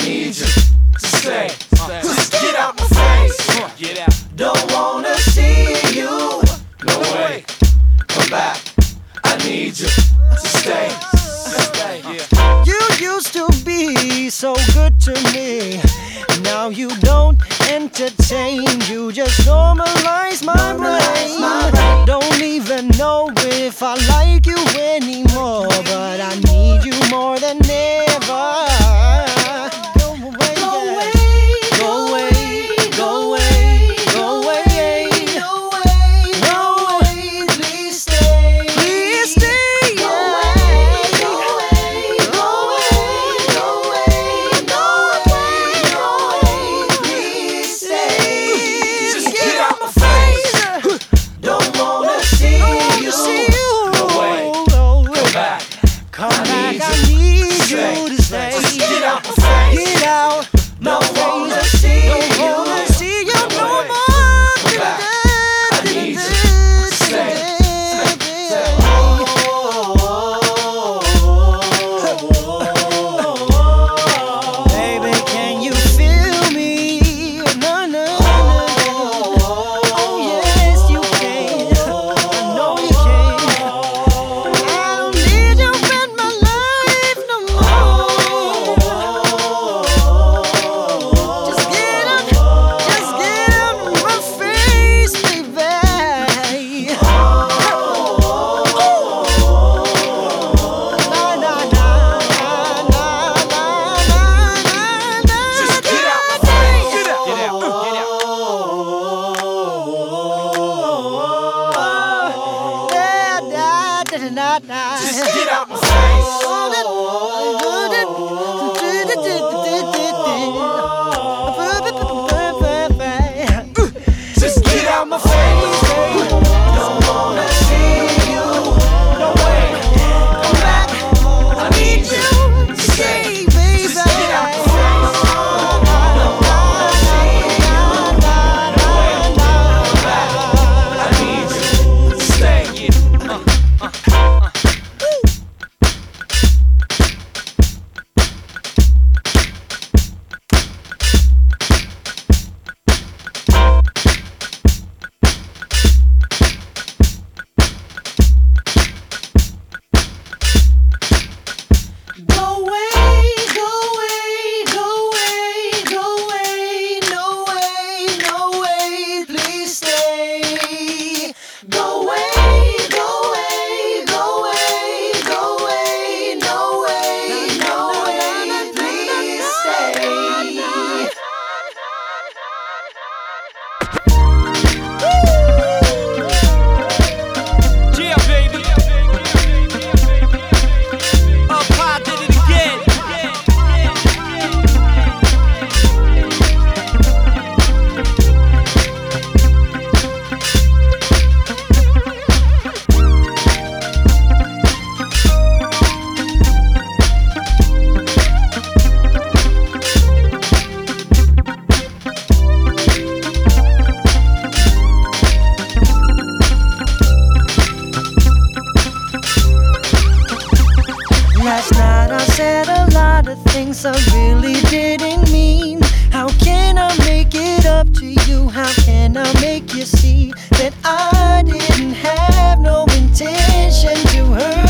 need you to stay. Just get out my face. Get out. Don't wanna see you. No way. Come back. I need you to stay. You used to be so good to me. Now you don't entertain. You just normalize my brain. Don't even know if I like you anymore, but I need you more than ever. Go away, go away, go away, go away, go away, go away. Please stay, please stay. Go away, go away, go away, go away, go away, go away. Please stay. Just get out my face. Don't wanna see you. No way. Come back. Come back, I need you to stay. Just get out my face. Get out. Don't wanna see Don't you. wanna see you no way. more. Come back. I need you to stay. Baby, can you feel me? No, no, no. Oh, yes, you can. I know you can. I don't need you in my life no more. Just get out of my face, baby. Just get out my face. Get out. Get out. Just get out my face. Just get out my face. Don't wanna see you. No way. Come back. I need you to stay. Just get out my face. Don't wanna see you. No way. Come back. I need you to stay. Go away, go away, go away, go away, no way, no way, please stay. Go away, go away, go away, go away, no way, no way, please stay. Yeah, baby. Up high, did it again. Last night I said a lot of things I really didn't mean. How can I make it up to you? How can I make you see that I didn't have no intention to hurt